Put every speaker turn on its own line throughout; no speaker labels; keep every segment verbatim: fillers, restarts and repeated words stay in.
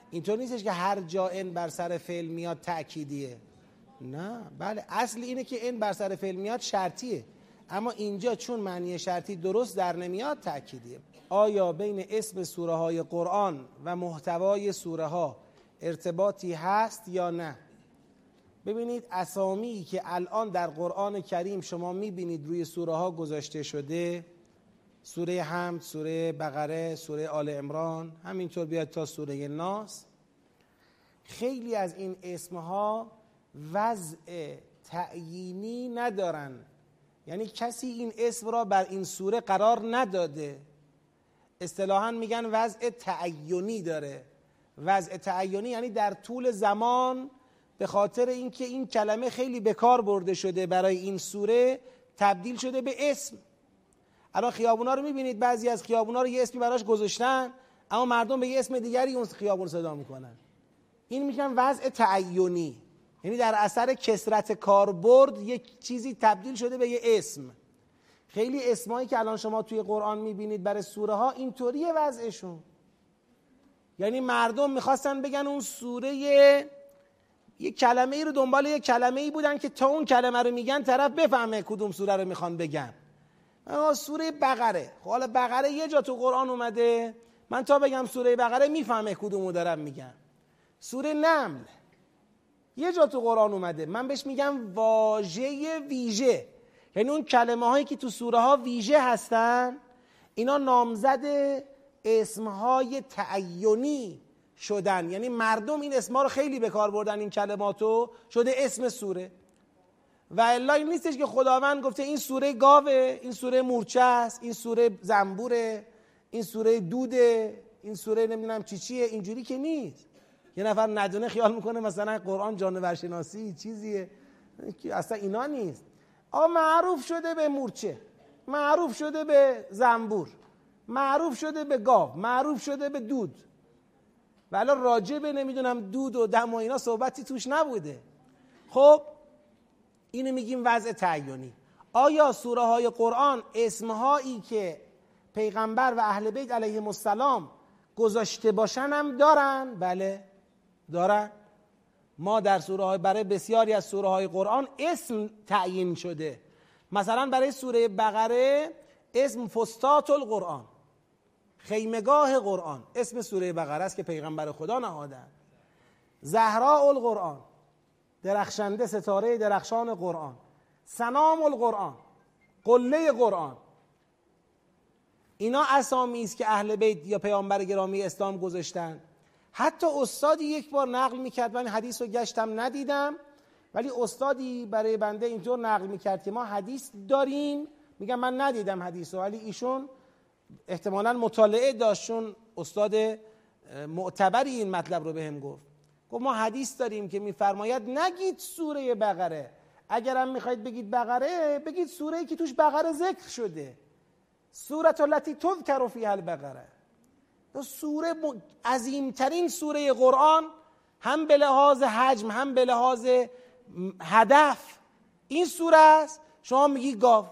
اینطور نیستش که هر جا ان بر سر فعل میاد تأکیدیه. نه، بله، اصل اینه که ان بر سر فعل میاد شرطیه، اما اینجا چون معنی شرطی درست در نمیاد تأکیدیه. آیا بین اسم سوره های قرآن و محتوای سوره ها ارتباطی هست یا نه؟ ببینید اسامی که الان در قرآن کریم شما میبینید روی سوره ها گذاشته شده، سوره حمد، سوره بقره، سوره آل عمران، همینطور بیاد تا سوره ناس، خیلی از این اسمها وضع تعیینی ندارن، یعنی کسی این اسم را بر این سوره قرار نداده. اصطلاحاً میگن وضع تعینی داره. وضع تعینی یعنی در طول زمان به خاطر اینکه این کلمه خیلی به کار برده شده برای این سوره تبدیل شده به اسم. الان خیابونا رو میبینید، بعضی از خیابونا رو یه اسمی براش گذاشتن اما مردم به یه اسم دیگری اون خیابون صدا میکنن. این میگن وضع تعینی، یعنی در اثر کثرت کاربرد یک چیزی تبدیل شده به یه اسم. خیلی اسمایی که الان شما توی قرآن میبینید برای سوره ها اینطوریه وضعشون، یعنی مردم میخواستن بگن اون سوره یه, یه کلمه ای رو دنبال یه کلمه ای بودن که تا اون کلمه رو میگن طرف بفهمه کدوم سوره رو میخوان بگن. سوره بقره، خب حالا بقره یه جا تو قرآن اومده، من تا بگم سوره بقره میفهمه کدومو دارم میگم. سوره نمل یه جا تو قرآن اومده، من بهش میگم واژه ویژه، یعنی اون کلمه هایی که تو سوره ها ویژه هستن اینا نامزد اسمهای تعینی شدن، یعنی مردم این اسمها رو خیلی به کار بردن، این کلماتو شده اسم سوره. و الا این نیستش که خداوند گفته این سوره گاوه، این سوره مورچه است، این سوره زنبوره، این سوره دوده، این سوره نمیدونم چی چیه، اینجوری که نیست. یه نفر ندونه خیال میکنه مثلا قرآن جانورشناسی چیزیه، اصلا اینا نیست. آقا معروف شده به مورچه، معروف شده به زنبور، معروف شده به گاو، معروف شده به دود، ولی راجع به نمیدونم دود و دم و اینا صحبتی توش نبوده. خب اینو میگیم وضع تعینی. آیا سوره های قرآن اسمهایی که پیغمبر و اهل بیت علیهم السلام گذاشته باشن هم دارن؟ بله دارن. ما در سوره های برای بسیاری از سوره های قرآن اسم تعیین شده. مثلا برای سوره بقره اسم فستات القرآن، خیمگاه قرآن، اسم سوره بقره است که پیغمبر خدا نهادن. زهراء القرآن، درخشنده ستاره درخشان قرآن. سنام القرآن، قله قرآن. اینا اسامی است که اهل بیت یا پیامبر گرامی اسلام گذاشتن. حتی استادی یک بار نقل میکرد، من حدیث رو گشتم ندیدم، ولی استادی برای بنده اینطور نقل میکرد که ما حدیث داریم، میگم من ندیدم حدیث رو، ولی ایشون احتمالاً مطالعه داشت، چون استاد معتبری این مطلب رو بهم گفت. گفت ما حدیث داریم که میفرماید نگید سوره بقره، اگرم میخواید بگید بقره بگید سوره‌ای که توش بقره ذکر شده، سورة التي تذکر فیها البقره. سوره عظیمترین سوره قرآن، هم به لحاظ حجم هم به لحاظ هدف این سوره است. شما میگی گاو،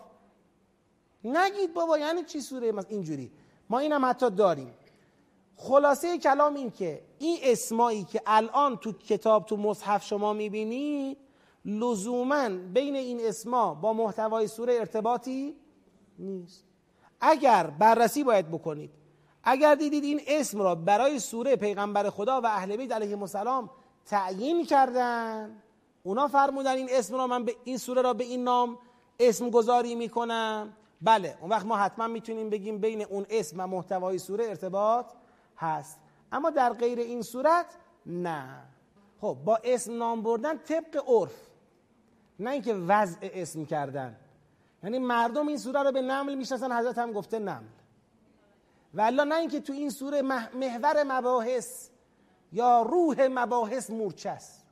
نگید بابا یعنی چی سوره اینجوری. ما اینم حتی داریم. خلاصه کلام این که این اسمایی که الان تو کتاب تو مصحف شما میبینید لزوماً بین این اسما با محتوای سوره ارتباطی نیست. اگر بررسی باید بکنید، اگر دیدید این اسم را برای سوره پیغمبر خدا و اهل بیت علیهم السلام تعیین کردن، اونا فرمودن این اسم را من به این سوره را به این نام اسم گذاری میکنم، بله اون وقت ما حتما میتونیم بگیم بین اون اسم و محتوای سوره ارتباط هست. اما در غیر این صورت نه. خب با اسم نام بردن طبق عرف، نه اینکه وضع اسم کردن. یعنی مردم این سوره رو به نمل میشناسن، حضرت هم گفته نمل، والله نه اینکه تو این سوره محور مباحث یا روح مباحث مورچه است.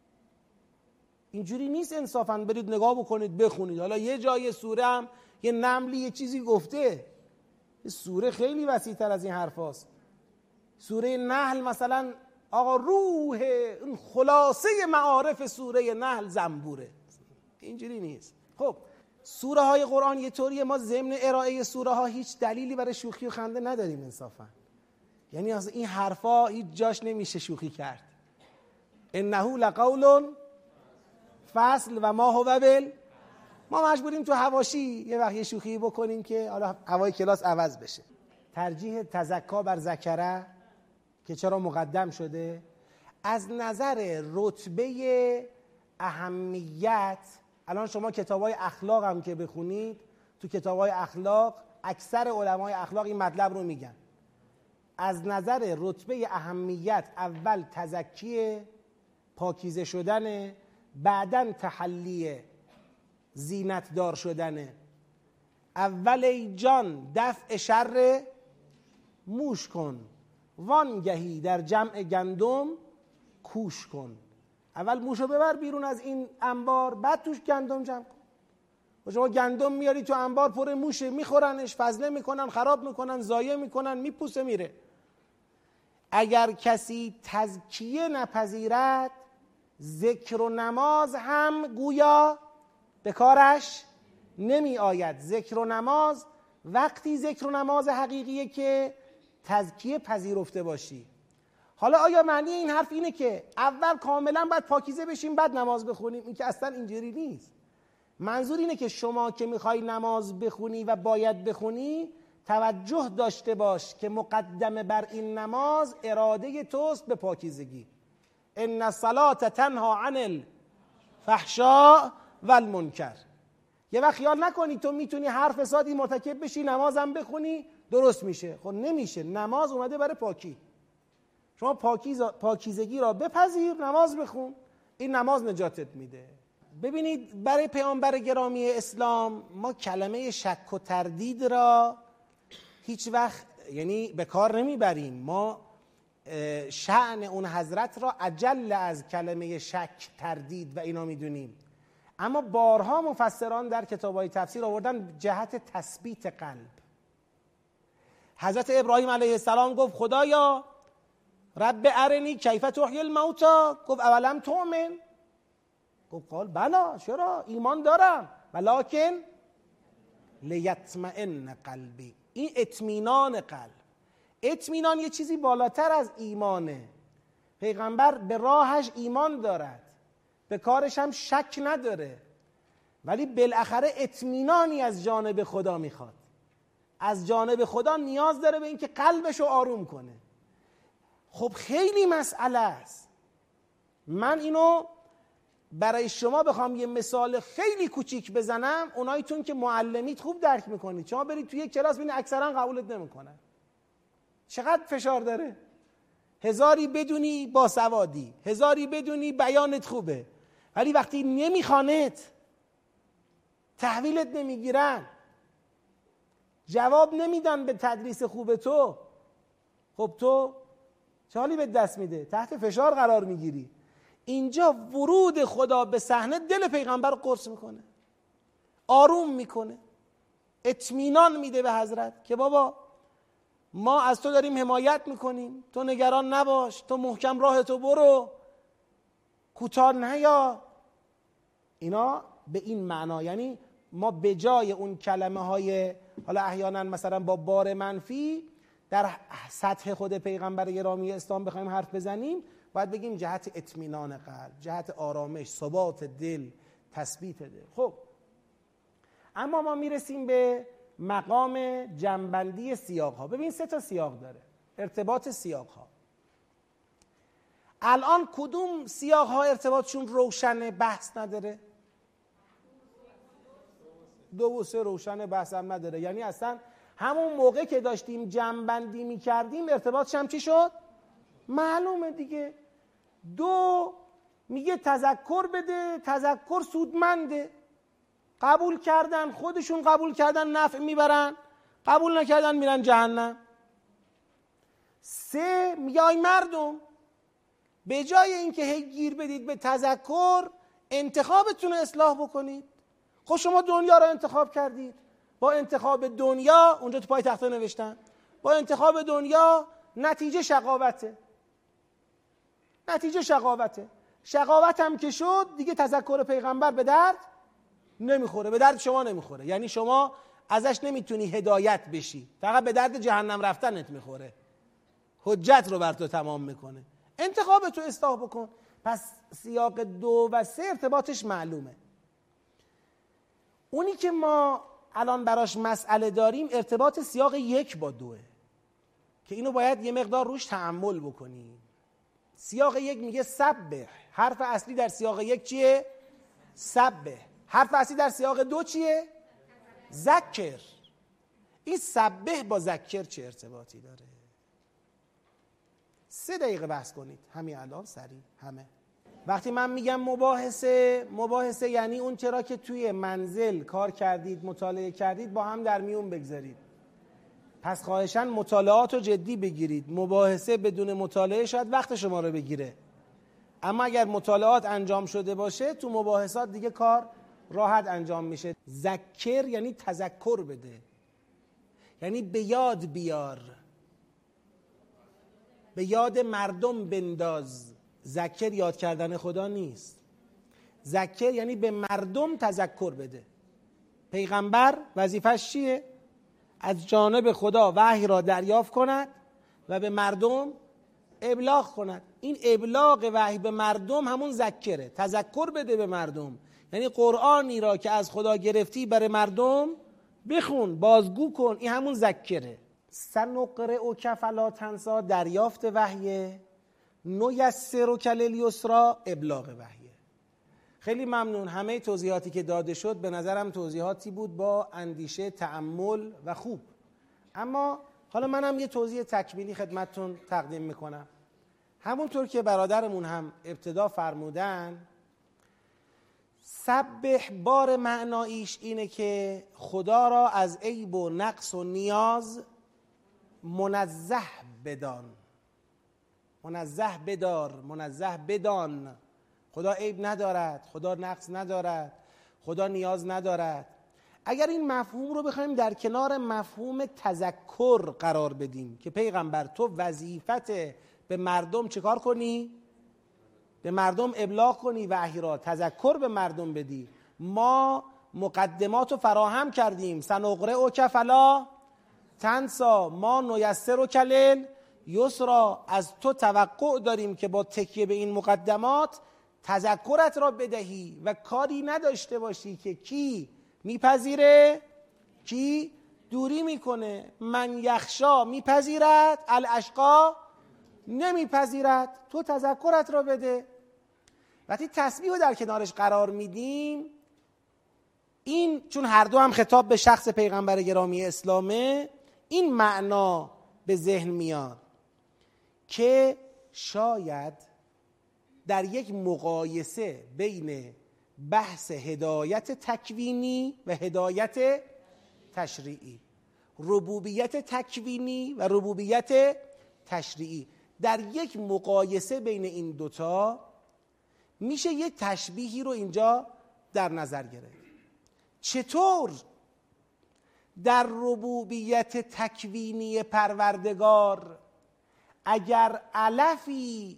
اینجوری نیست. انصافاً برید نگاه بکنید بخونید، حالا یه جای سوره هم یه نملی یه چیزی گفته. سوره خیلی وسیع تر از این حرف هست. سوره نحل مثلا آقا روح خلاصه معارف سوره نحل زنبوره، اینجوری نیست. خب سوره های قرآن یه طوریه، ما ضمن ارائه سوره ها هیچ دلیلی برای شوخی و خنده نداریم. انصافا یعنی از این حرفا هیچ جاش نمیشه شوخی کرد. انه لقول فصل و ما هو بل. ما مجبوریم تو حواشی یه وقت یه شوخی بکنیم که حالا هوای کلاس عوض بشه. ترجیح تزکا بر ذکره که چرا مقدم شده؟ از نظر رتبه اهمیت. الان شما کتابای اخلاق هم که بخونید، تو کتابای اخلاق اکثر علمای اخلاق این مطلب رو میگن. از نظر رتبه اهمیت اول تزکیه، پاکیزه شدنه، بعدن تحلیه، زینت دار شدنه. اول ای جان دفع شر موش کن، وانگهی در جمع گندم کوش کن. اول موشو ببر بیرون از این انبار، بعد توش گندم جمع کن. و شما گندم میاری تو انبار پر موشه، میخورنش، فضله میکنن، خراب میکنن، ضایع میکنن، میپوسه میره. اگر کسی تزکیه نپذیرد، ذکر و نماز هم گویا به کارش نمی آید. ذکر و نماز وقتی ذکر و نماز حقیقیه که تزکیه پذیرفته باشی. حالا آیا معنی این حرف اینه که اول کاملا باید پاکیزه بشیم بعد نماز بخونیم؟ این که اصلا اینجوری نیست. منظور اینه که شما که میخوای نماز بخونی و باید بخونی، توجه داشته باش که مقدمه بر این نماز اراده توست به پاکیزگی. ان الصلاة تنها عن الفحشاء والمنکر. یه وقت خیال نکنی تو میتونی هر فسادی مرتکب بشی نمازم بخونی درست میشه. خب نمیشه. نماز اومده برای پاکی. شما پاکیز پاکیزگی را بپذیر، نماز بخون. این نماز نجاتت میده. ببینید برای پیامبر گرامی اسلام ما کلمه شک و تردید را هیچ وقت یعنی به کار نمیبریم. ما شأن اون حضرت را اجل از کلمه شک، تردید و اینا میدونیم. اما بارها مفسران در کتاب‌های تفسیر آوردن جهت تثبیت قلب. حضرت ابراهیم علیه السلام گفت خدایا رب ارنی کیف تحیی الموتی. گفت اولم تؤمن؟ گفت قال بلا، چرا ایمان دارم، ولکن لیطمئن قلبی. این اطمینان قلب. اطمینان یه چیزی بالاتر از ایمانه. پیغمبر به راهش ایمان دارد، به کارش هم شک نداره، ولی بالاخره اطمینانی از جانب خدا میخواد. از جانب خدا نیاز داره به اینکه قلبش رو آروم کنه. خب خیلی مسئله است. من اینو برای شما بخوام یه مثال خیلی کوچیک بزنم، اونایتون که معلمید خوب درک میکنید. شما برید توی یک کلاس ببینید اکثرا قبولت نمیکنن. چقدر فشار داره. هزاری بدونی با سوادی، هزاری بدونی بیانت خوبه، ولی وقتی نمیخوانت، تحویلت نمیگیرن، جواب نمیدن به تدریس خوب تو، خب تو چه حالی به دست میده؟ تحت فشار قرار میگیری. اینجا ورود خدا به صحنه دل پیغمبر رو قرص میکنه، آروم میکنه، اطمینان میده به حضرت که بابا ما از تو داریم حمایت میکنیم، تو نگران نباش، تو محکم راه تو برو، کوتاه نیا. اینا به این معنا. یعنی ما به جای اون کلمه های حالا احیانا مثلا با بار منفی در سطح خود پیغمبر گرامی اسلام بخوایم حرف بزنیم، باید بگیم جهت اطمینان قلب، جهت آرامش، ثبات دل، تثبیت دل. خب اما ما میرسیم به مقام جنبندی سیاق ها. ببین سه تا سیاق داره، ارتباط سیاق ها. الان کدوم سیاق ها ارتباطشون روشنه، بحث نداره؟ دو و سه روشنه، بحث هم نداره. یعنی اصلا همون موقع که داشتیم جنبندی میکردیم ارتباطش هم چی شد؟ معلومه دیگه. دو میگه تذکر بده، تذکر سودمنده، قبول کردن، خودشون قبول کردن نفع میبرن، قبول نکردن میرن جهنم. سه میگه آی مردم، به جای اینکه هی گیر بدید به تذکر، انتخابتون رو اصلاح بکنید. خب شما دنیا رو انتخاب کردید، با انتخاب دنیا، اونجا تو پای تخته نوشتن، با انتخاب دنیا نتیجه شقاوته. نتیجه شقاوته. شقاوت هم که شد دیگه تذکر پیغمبر به درد نمیخوره، به درد شما نمیخوره. یعنی شما ازش نمیتونی هدایت بشی، فقط به درد جهنم رفتنت میخوره. حجت رو بر تو تمام میکنه. انتخاب تو اصلاح بکن. پس سیاق دو و سه ارتباطش معلومه. اونی که ما الان براش مسئله داریم ارتباط سیاق یک با دوه که اینو باید یه مقدار روش تأمل بکنیم. سیاق یک میگه سبح، حرف اصلی در سیاق یک چیه؟ سبح. حرف اصلی در سیاق دو چیه؟ ذکر. این سبح با ذکر چه ارتباطی داره؟ سه دقیقه بحث کنید همین الان سریع. همه وقتی من میگم مباحثه، مباحثه یعنی اون چرا که توی منزل کار کردید، مطالعه کردید، با هم در میون بگذارید. پس خواهشاً مطالعات رو جدی بگیرید. مباحثه بدون مطالعه شاید وقت شما رو بگیره، اما اگر مطالعات انجام شده باشه تو مباحثات دیگه کار راحت انجام میشه. ذکر یعنی تذکر بده، یعنی به یاد بیار، به یاد مردم بنداز. ذکر یاد کردن خدا نیست. ذکر یعنی به مردم تذکر بده. پیغمبر وظیفش چیه؟ از جانب خدا وحی را دریافت کند و به مردم ابلاغ کند. این ابلاغ وحی به مردم همون ذکره. تذکر بده به مردم یعنی قرآنی را که از خدا گرفتی برای مردم بخون، بازگو کن. این همون ذکره. سنقرئک فلا تنسی دریافت وحیه، نیسرک للیسری ابلاغ وحیه. خیلی ممنون. همه توضیحاتی که داده شد به نظرم توضیحاتی بود با اندیشه، تأمل و خوب. اما حالا منم یه توضیح تکمیلی خدمتتون تقدیم میکنم. همونطور که برادرمون هم ابتدا فرمودن، سبح بار معناییش اینه که خدا را از عیب و نقص و نیاز منزه بدان، منزه بدار، منزه بدان. خدا عیب ندارد، خدا نقص ندارد، خدا نیاز ندارد. اگر این مفهوم رو بخوایم در کنار مفهوم تذکر قرار بدیم که پیغمبر تو وظیفت به مردم چیکار کنی؟ به مردم ابلاغ کنی وحی را، تذکر به مردم بدی. ما مقدمات رو فراهم کردیم. سنقرئک فلا تنسی، ما نیسرک للیسری. از تو توقع داریم که با تکیه به این مقدمات تذکرت را بدهی و کاری نداشته باشی که کی میپذیره، کی دوری میکنه. من یخشا میپذیرد، الاشقا نمیپذیرد. تو تذکرت را بده. وقتی تسبیح رو در کنارش قرار میدیم، این چون هر دو هم خطاب به شخص پیغمبر گرامی اسلامه، این معنا به ذهن میاد که شاید در یک مقایسه بین بحث هدایت تکوینی و هدایت تشریعی، ربوبیت تکوینی و ربوبیت تشریعی، در یک مقایسه بین این دوتا میشه یه تشبیهی رو اینجا در نظر گرفت. چطور در ربوبیت تکوینی پروردگار اگر علفی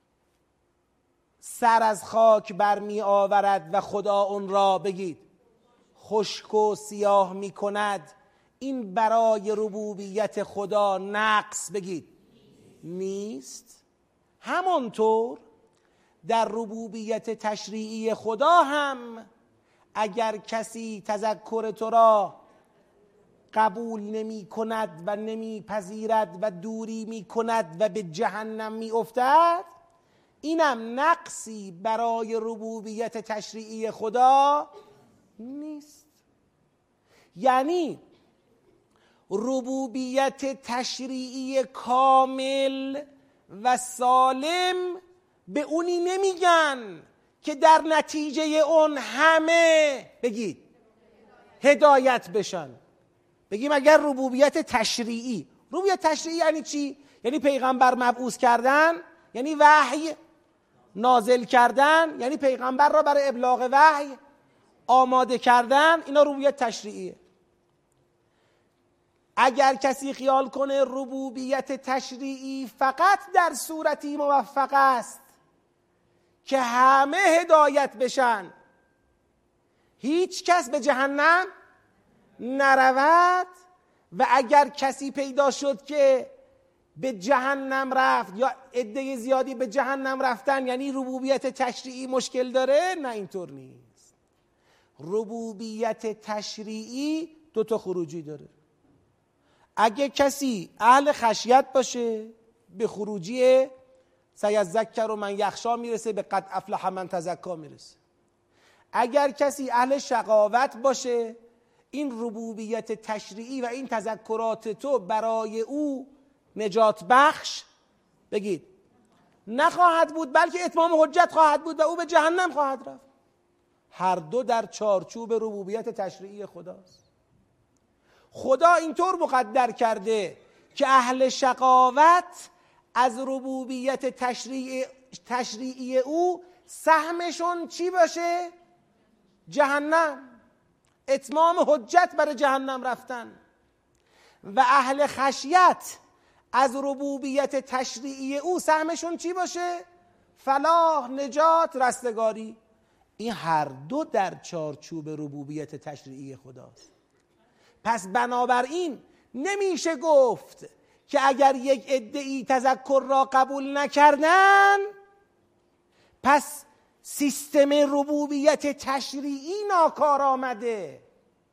سر از خاک برمی آورد و خدا اون را بگید خشک و سیاه می کند، این برای ربوبیت خدا نقص بگید نیست؟ همانطور در ربوبیت تشریعی خدا هم اگر کسی تذکر تو را قبول نمی کند و نمی پذیرد و دوری می کند و به جهنم می افتد، اینم نقصی برای ربوبیت تشریعی خدا نیست. یعنی ربوبیت تشریعی کامل و سالم به اونی نمیگن که در نتیجه اون همه بگید هدایت بشن. بگیم اگر ربوبیت تشریعی، ربوبیت تشریعی یعنی چی؟ یعنی پیغمبر مبعوث کردن، یعنی وحی نازل کردن، یعنی پیغمبر را برای ابلاغ وحی آماده کردن. اینا ربوبیت تشریعیه. اگر کسی خیال کنه ربوبیت تشریعی فقط در صورتی موفق است که همه هدایت بشن، هیچ کس به جهنم نرود، و اگر کسی پیدا شد که به جهنم رفت یا عده زیادی به جهنم رفتن یعنی ربوبیت تشریعی مشکل داره؟ نه، اینطور نیست. ربوبیت تشریعی دو تا خروجی داره. اگه کسی اهل خشیت باشه به خروجی سیذکر و من یخشا میرسه، به قد افلح من تزکا میرسه. اگر کسی اهل شقاوت باشه این ربوبیت تشریعی و این تذکرات تو برای او نجات بخش بگید نخواهد بود، بلکه اتمام حجت خواهد بود و او به جهنم خواهد رفت. هر دو در چارچوب ربوبیت تشریعی خداست. خدا اینطور مقدر کرده که اهل شقاوت از ربوبیت تشریعی, تشریعی او سهمشون چی باشه؟ جهنم، اتمام حجت برای جهنم رفتن. و اهل خشیت از ربوبیت تشریعی او سهمشون چی باشه؟ فلاح، نجات، رستگاری. این هر دو در چارچوب ربوبیت تشریعی خداست. پس بنابراین نمیشه گفت که اگر یک عده‌ای تذکر را قبول نکردن پس سیستم ربوبیت تشریعی ناکار آمده.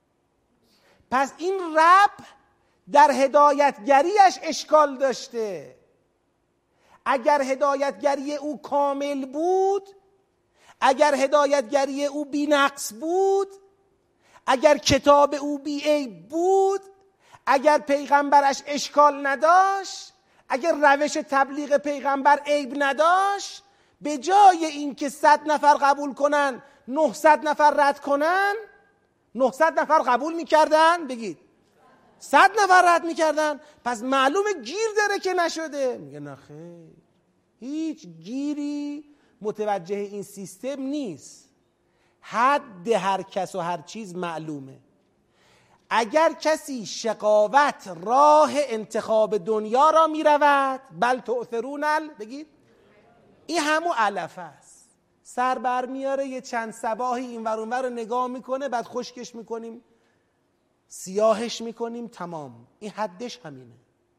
پس این رب در هدایتگریش اشکال داشته. اگر هدایتگری او کامل بود، اگر هدایتگری او بی نقص بود، اگر کتاب او بی عیب بود، اگر پیغمبرش اشکال نداشت، اگر روش تبلیغ پیغمبر عیب نداشت، به جای اینکه صد نفر قبول کنن نهصد نفر رد کنن، نهصد نفر قبول میکردن، بگید صد نفر رد میکردن. پس معلومه گیر داره که نشده. میگه نه خیر، هیچ گیری متوجه این سیستم نیست. حد هر کس و هر چیز معلومه. اگر کسی شقاوت راه انتخاب دنیا را میرود، بل تؤثرون ال، بگید این همون علف است. سر بر میاره یه چند صباحی این ور اون ور رو نگاه میکنه، بعد خشکش میکنیم، سیاهش میکنیم، تمام. این حدش همینه.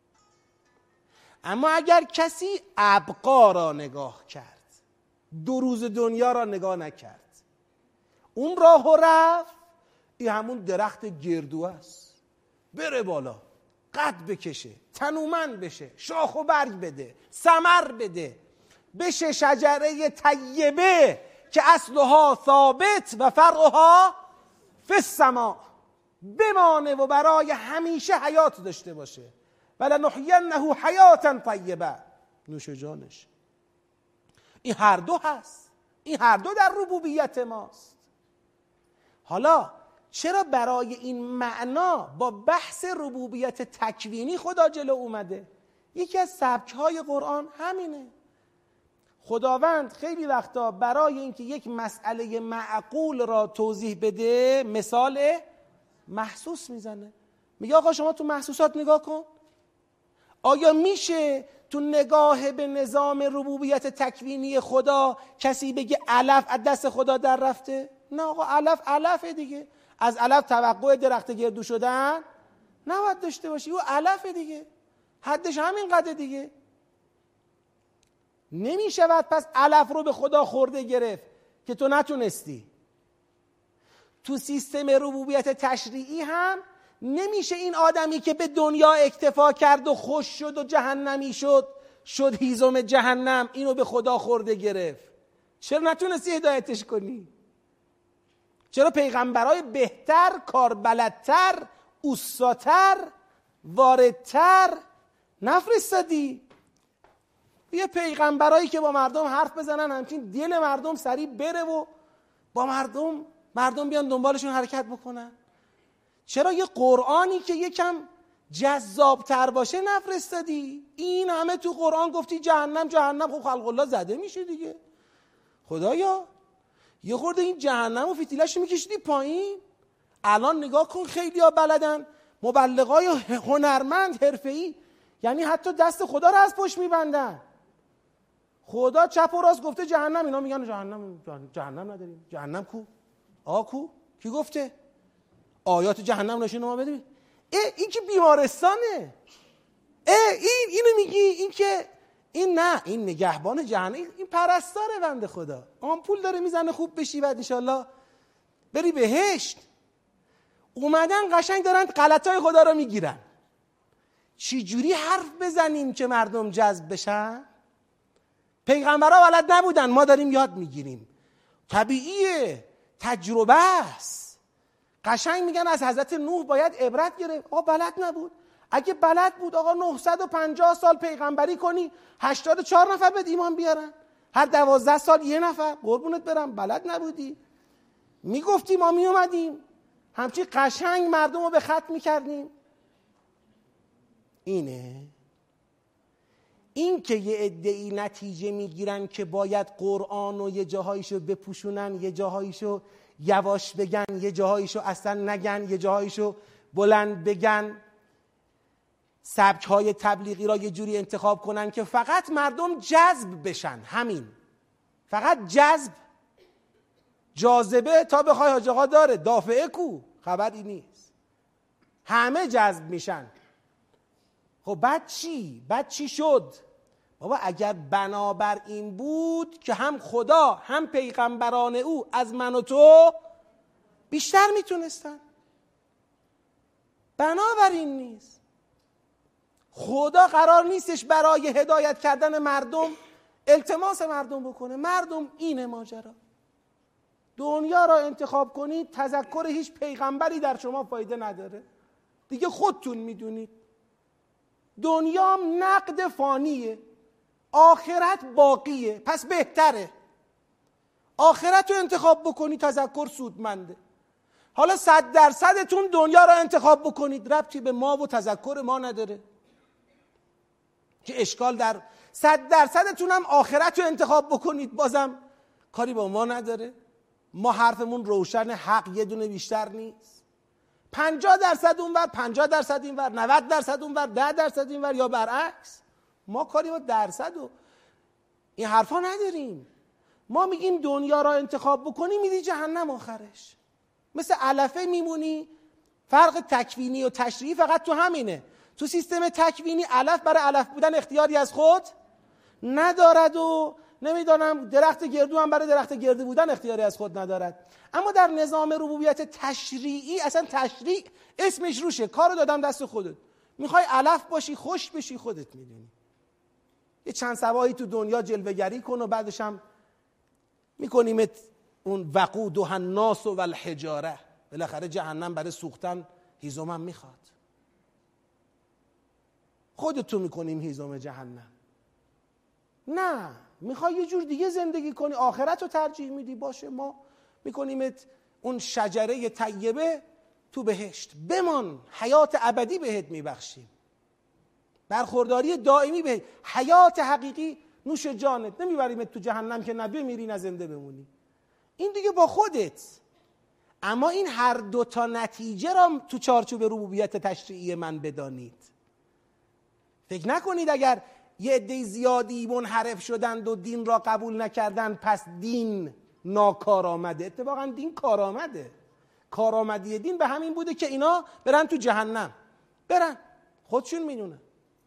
اما اگر کسی ابقا را نگاه کرد، دو روز دنیا را نگاه نکرد، اون راه و رفت، این همون درخت گردو است. بره بالا، قد بکشه، تنومند بشه، شاخ و برگ بده، ثمر بده، بشه شجره طیبه که اصلها ثابت و فرعها فی السماء، بمانه و برای همیشه حیات داشته باشه. ولنحینه حیاتا طیبه، نوش جانش. این هر دو هست. این هر دو در ربوبیت ماست. حالا چرا برای این معنا با بحث ربوبیت تکوینی خدا جلو اومده؟ یکی از سبک‌های قرآن همینه. خداوند خیلی وقتا برای اینکه یک مسئله معقول را توضیح بده مثال محسوس میزنه. میگه آقا شما تو محسوسات نگاه کن. آیا میشه تو نگاه به نظام ربوبیت تکوینی خدا کسی بگه علف از دست خدا در رفته؟ نه آقا، علف علفه دیگه. از علف توقع درخت گردو شدن نباید داشته باشی. او علفه دیگه، حدش همین قدر دیگه. نمیشود پس علف رو به خدا خورده گرفت که تو نتونستی. تو سیستم ربوبیت تشریعی هم نمیشه این آدمی که به دنیا اکتفا کرد و خوش شد و جهنمی شد، شد هیزم جهنم، اینو به خدا خورده گرفت. چرا نتونستی هدایتش کنی؟ چرا پیغمبرای بهتر، کاربلدتر، اوساتر، واردتر نفرستادی؟ یه پیغمبرایی که با مردم حرف بزنن همچین دل مردم سریع بره و با مردم مردم بیان دنبالشون حرکت بکنن. چرا یه قرآنی که یکم جذابتر باشه نفرستادی؟ این همه تو قرآن گفتی جهنم جهنم، خب خلق الله زده میشه دیگه. خدایا یه خورده این جهنم و فتیلش میکشیدی پایین. الان نگاه کن خیلی ها بلدن، مبلغای هنرمند حرفه‌ای، یعنی حتی دست خدا رو از پشت میبندن. خدا چپ و راست گفته جهنم، اینا میگن جهنم جهنم نداریم. جهنم کو؟ آ کو؟ کی گفته؟ آیات جهنم نشون ما بدیم. این که بیمارستانه. اه این اینو میگی، این که این نه، این نگهبان جهنم، این پرستاره بنده خدا، آمپول داره میزنه خوب بشی بعد انشالله بری بهشت. اومدن قشنگ دارن غلطای خدا رو میگیرن. چی جوری حرف بزنیم که مردم جذب بشن؟ پیغمبرها بلد نبودن، ما داریم یاد میگیریم. طبیعیه، تجربه است. قشنگ میگن از حضرت نوح باید عبرت گرفت. آقا بلد نبود. اگه بلد بود آقا نهصد و پنجاه سال پیغمبری کنی هشتاد و چهار نفر به ایمان بیارن، هر دوازده سال یه نفر. قربونت برم، بلد نبودی. میگفتی ما میومدیم همچی قشنگ مردم رو به خط میکردیم. اینه این که یه عده‌ای نتیجه میگیرن که باید قرآن و یه جاهایشو بپوشونن، یه جاهایشو یواش بگن، یه جاهایشو اصلا نگن، یه جاهایشو بلند بگن، سبک‌های تبلیغی را یه جوری انتخاب کنن که فقط مردم جذب بشن. همین، فقط جذب، جاذبه تا بخوای حاج آقا داره، دافعه کو، خبری نیست، همه جذب میشن. خب بعد چی؟ بعد چی شد؟ بابا اگر بنابر این بود که هم خدا هم پیغمبران او از من و تو بیشتر میتونستن. بنابر این نیست. خدا قرار نیستش برای هدایت کردن مردم التماس مردم بکنه. مردم اینه ماجرا. دنیا را انتخاب کنید، تذکر هیچ پیغمبری در شما فایده نداره دیگه، خودتون میدونید. دنیا نقد فانیه، آخرت باقیه، پس بهتره آخرت رو انتخاب بکنی، تذکر سودمنده. حالا صد درصدتون دنیا رو انتخاب بکنید، ربطی به ما و تذکر ما نداره که اشکال در صد درصدتون هم آخرت رو انتخاب بکنید، بازم کاری با ما نداره. ما حرفمون روشن، حق یه دونه بیشتر نیست. پنجاه درصد اونور، پنجاه درصد اینور، نود درصد اونور، ده درصد اینور، یا برعکس. ما کاری با درصد و این حرفا نداریم. ما میگیم دنیا را انتخاب بکنی میدی جهنم آخرش. مثل علفه میمونی. فرق تکوینی و تشریعی فقط تو همینه. تو سیستم تکوینی علف برای علف بودن اختیاری از خود ندارد و نمیدانم درخت گردو هم برای درخت گردو بودن اختیاری از خود ندارد. اما در نظام ربوبیت تشریعی اصلا تشریع اسمش روشه، کارو دادم دست خودت. میخوای علف باشی، خوش بشی، خودت میدونی. یه چند سبایی تو دنیا جلوه‌گری کن و بعدش هم میکنیمت اون وقود و الناس و الحجاره. بالاخره جهنم برای سوختن هیزم هم میخواد. خودتو میکنیم هیزم جهنم. نه، میخوای یه جور دیگه زندگی کنی، آخرت رو ترجیح میدی، باشه ما میکنیمت اون شجره طیبه تو بهشت، بمان، حیات ابدی بهت میبخشیم، برخورداری دائمی بهت، حیات حقیقی نوش جانت، نمیبریمت تو جهنم که نه بمیری نه زنده بمونی. این دیگه با خودت. اما این هر دو تا نتیجه را تو چارچوب ربوبیت تشریعی من بدانید. فکر نکنید اگر یه عده زیادی منحرف شدند و دین را قبول نکردند پس دین ناکارآمده. اتفاقا دین کارآمده. کارآمدی دین به همین بوده که اینا برن تو جهنم، برن، خودشون میدونن.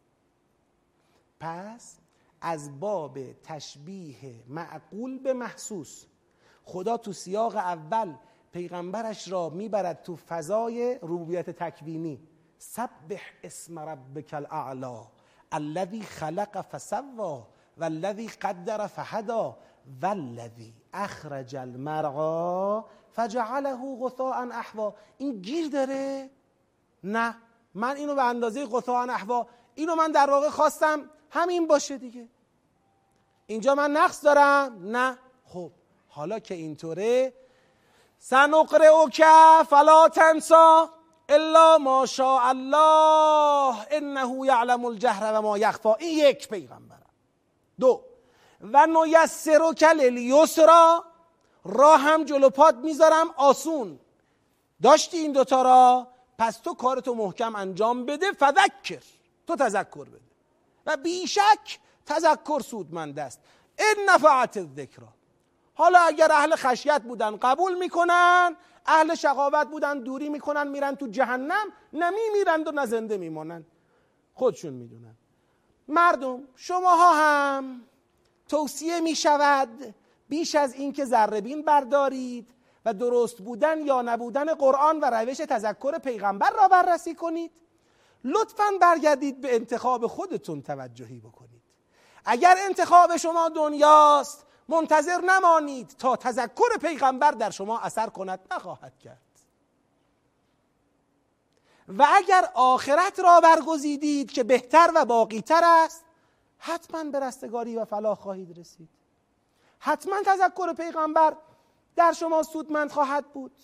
پس از باب تشبیه معقول به محسوس، خدا تو سیاق اول پیغمبرش را میبرد تو فضای ربوبیت تکوینی. سبح اسم ربک الاعلی الذی خلق فسوی والذی قدر فهدی والذی اخرج المرعی فجعله غثاء احوا. این گیر داره؟ نه، من اینو به اندازه غثاء احوا، اینو من در واقع خواستم همین باشه دیگه. اینجا من نقص دارم؟ نه. خب حالا که اینطوره، سنقرئک فلا تنسی الا ما شاء الله انه یعلم الجهر و ما یخفی. این یک پیغمبر. دو، و نیسرک للیسری، راه هم جلو پات میذارم آسون. داشتی این دوتا را، پس تو کارتو محکم انجام بده. فذکر، تو تذکر بده و بیشک تذکر سودمند است. ان نفعت الذکری. حالا اگر اهل خشیت بودن قبول میکنن، اهل شقاوت بودن دوری میکنن، میرن تو جهنم، نه میمیرند و نه زنده میمونن. خودشون میدونن. مردم شماها هم توصیه میشود بیش از این که ذره بین بردارید و درست بودن یا نبودن قرآن و روش تذکر پیغمبر را بررسی کنید. لطفاً برگردید به انتخاب خودتون توجهی بکنید. اگر انتخاب شما دنیاست منتظر نمانید تا تذکر پیغمبر در شما اثر کند، نخواهد کرد. و اگر آخرت را برگزیدید که بهتر و باقیتر است، حتما به رستگاری و فلاح خواهید رسید. حتما تذکر پیغمبر در شما سودمند خواهد بود.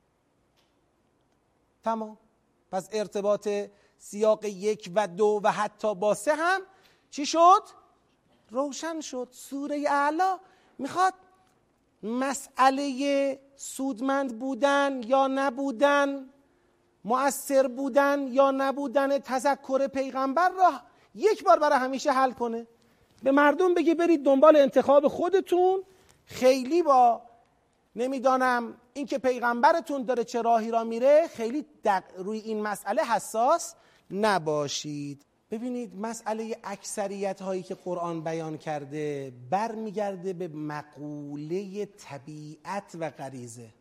تمام. پس ارتباط سیاق یک و دو و حتی با سه هم چی شد؟ روشن شد. سوره اعلی میخواد مسئله سودمند بودن یا نبودن، مؤثر بودن یا نبودن تذکر پیغمبر را یک بار برای همیشه حل کنه. به مردم بگی برید دنبال انتخاب خودتون، خیلی با نمیدانم اینکه پیغمبرتون داره چه راهی را میره خیلی روی این مسئله حساس نباشید. ببینید مسئله اکثریت هایی که قرآن بیان کرده برمیگرده به مقوله طبیعت و غریزه.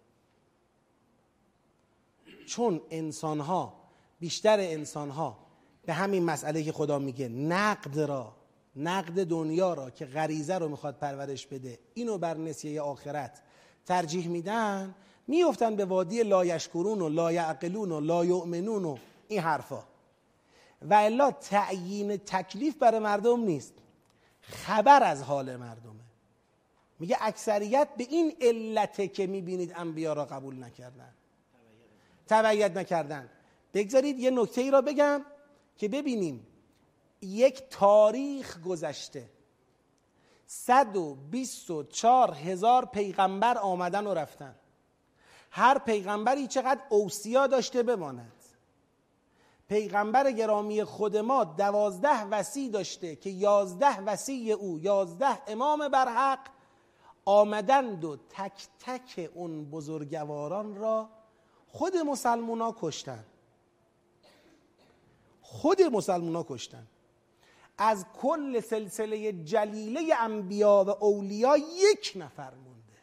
چون انسان ها، بیشتر انسان ها به همین مسئله که خدا میگه نقد را، نقد دنیا را که غریزه رو میخواد پرورش بده، اینو بر نسیه آخرت ترجیح میدن، میفتن به وادی لا یشکرون و لا یعقلون و لا یؤمنون و این حرفا. و الا تعیین تکلیف برای مردم نیست، خبر از حال مردمه. میگه اکثریت به این علته که میبینید انبیا را قبول نکردن، تبعیت نکردن. بگذارید یه نکته ای را بگم که ببینیم یک تاریخ گذشته، صد و بیست و چهار هزار پیغمبر آمدن و رفتن. هر پیغمبری چقدر اوصیا داشته بماند. پیغمبر گرامی خود ما دوازده وصی داشته که یازده وصی او، یازده امام برحق آمدند و تک تک اون بزرگواران را خود مسلمونا کشتن. خود مسلمونا کشتن. از کل سلسله جلیله انبیا و اولیا یک نفر مونده.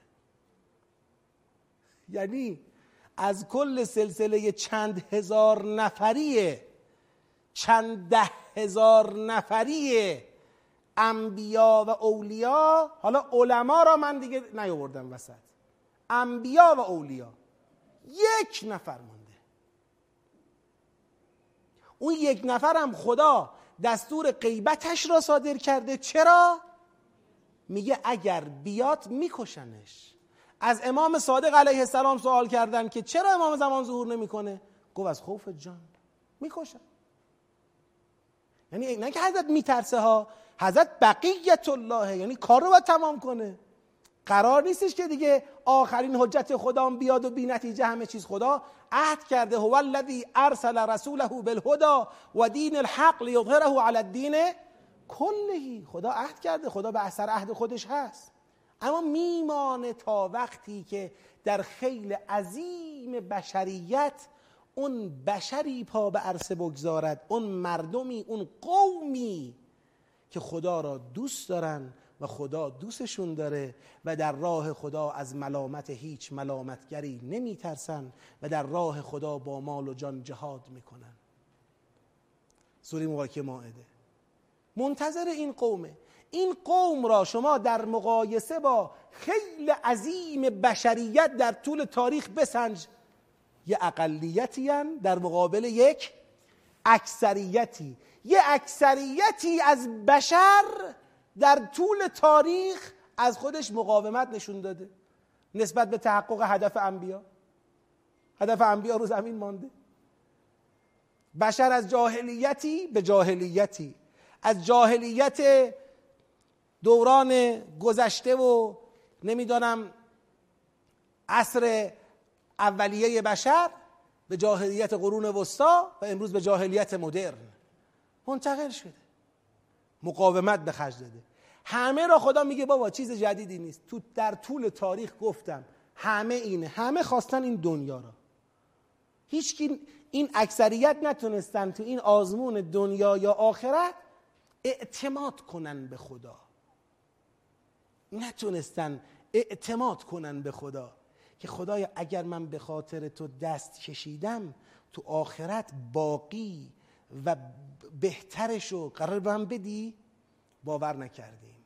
یعنی از کل سلسله چند هزار نفری، چند ده هزار نفری انبیا و اولیا، حالا علما را من دیگه نیاوردم وسط، انبیا و اولیا یک نفر مونده. اون یک نفر هم خدا دستور غیبتش را صادر کرده. چرا؟ میگه اگر بیاد میکشنش. از امام صادق علیه السلام سوال کردن که چرا امام زمان ظهور نمیکنه؟ گفت از خوف جان میکشن. یعنی نه که حضرت میترسه ها، حضرت بقیت الله، یعنی کار رو باید تمام کنه. قرار نیستش که دیگه آخرین حجت خدا بیاد و بی نتیجه همه چیز. خدا عهد کرده هو الذی ارسل رسوله بالهدى و دین الحق لیظهره علی الدین کله. خدا عهد کرده، خدا به اثر عهد خودش هست. اما میمانه تا وقتی که در خیل عظیم بشریت اون بشری پا به عرصه بگذارد، اون مردمی، اون قومی که خدا را دوست دارن و خدا دوستشون داره و در راه خدا از ملامت هیچ ملامتگری نمی ترسن و در راه خدا با مال و جان جهاد میکنن. سوره مبارکه مائده منتظر این قومه. این قوم را شما در مقایسه با خیل عظیم بشریت در طول تاریخ بسنج. یه اقلیتی هن در مقابل یک اکثریتی. یه اکثریتی از بشر در طول تاریخ از خودش مقاومت نشون داده نسبت به تحقق هدف انبیا. هدف انبیا رو زمین مانده. بشر از جاهلیتی به جاهلیتی، از جاهلیت دوران گذشته و نمیدانم عصر اولیه بشر به جاهلیت قرون وسطا و امروز به جاهلیت مدرن منتقل شده. مقاومت به خرج داده. همه را خدا میگه بابا چیز جدیدی نیست. تو در طول تاریخ گفتم همه اینه، همه خواستن این دنیا را. هیچکی این اکثریت نتونستن تو این آزمون دنیا یا آخرت اعتماد کنن به خدا، نتونستن اعتماد کنن به خدا که خدایا اگر من به خاطر تو دست کشیدم تو آخرت باقی و بهترشو قرار به من بدی. باور نکردیم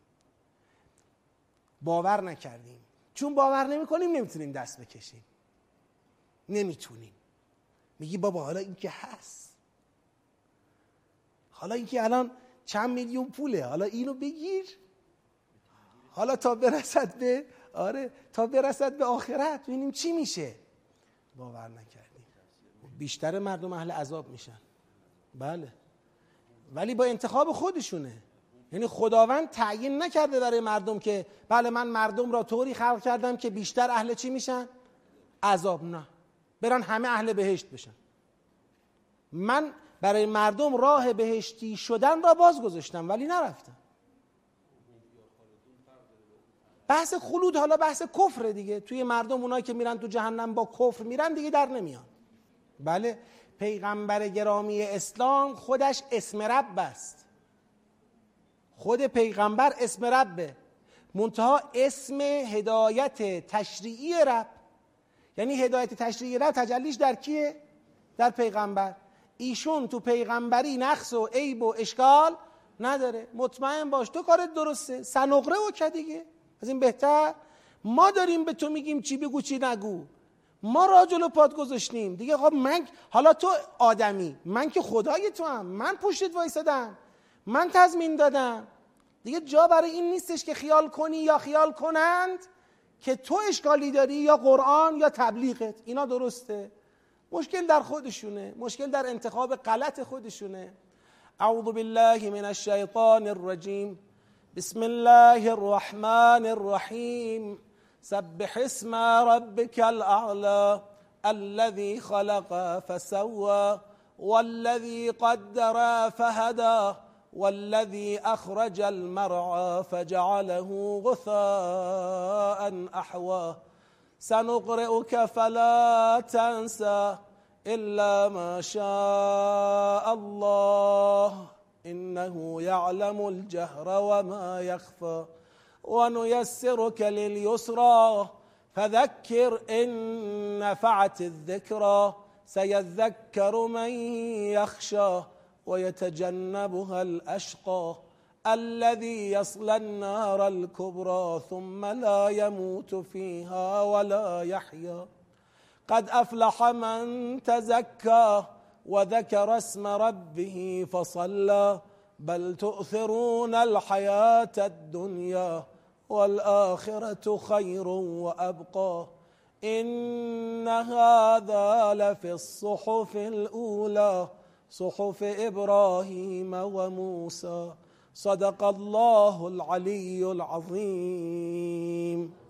باور نکردیم چون باور نمی کنیم نمیتونیم دست بکشیم، نمیتونیم. میگی بابا حالا این که هست، حالا این که الان چند میلیون پوله، حالا اینو بگیر، حالا تا برسد به آره تا برسد به آخرت ببینیم چی میشه. باور نکردیم. بیشتر مردم اهل عذاب میشن. بله، ولی با انتخاب خودشونه. یعنی خداوند تعیین نکرده برای مردم که بله من مردم را طوری خلق کردم که بیشتر اهل چی میشن؟ عذاب. نه، برن همه اهل بهشت بشن. من برای مردم راه بهشتی شدن را باز گذاشتم ولی نرفتم. بحث خلود حالا بحث کفر دیگه. توی مردم اونایی که میرن تو جهنم با کفر میرن دیگه در نمیان. بله، پیغمبر گرامی اسلام خودش اسم رب است. خود پیغمبر اسم ربه، منتها اسم هدایت تشریعی رب. یعنی هدایت تشریعی رب تجلیش در کیه؟ در پیغمبر. ایشون تو پیغمبری نقص و عیب و اشکال نداره. مطمئن باش تو کارت درسته، سنقره و که دیگه از این بهتر. ما داریم به تو میگیم چی بگو چی نگو، ما را جلو پات گذاشتیم دیگه. خب من حالا تو آدمی، من که خدای تو هم، من پشتت وایسادم، من تضمین دادم دیگه. جا برای این نیستش که خیال کنی یا خیال کنند که تو اشکالی داری یا قرآن یا تبلیغت. اینا درسته، مشکل در خودشونه، مشکل در انتخاب غلط خودشونه. اعوذ بالله من الشیطان الرجیم. بسم الله الرحمن الرحیم. سبح اسم ربك الأعلى الذي خلق فسوى والذي قدر فهدى والذي أخرج المرعى فجعله غثاء أحوى سنقرئك فلا تنسى إلا ما شاء الله إنه يعلم الجهر وما يخفى ونيسرك لليسرى فذكر إن نفعت الذكرى سيذكر من يخشى ويتجنبها الأشقى الذي يصلى النار الكبرى ثم لا يموت فيها ولا يحيا قد أفلح من تزكى وذكر اسم ربه فصلى بل تؤثرون الحياة الدنيا والآخرة خير وأبقى إن هذا لفي الصحف الأولى صحف إبراهيم وموسى صدق الله العلي العظيم.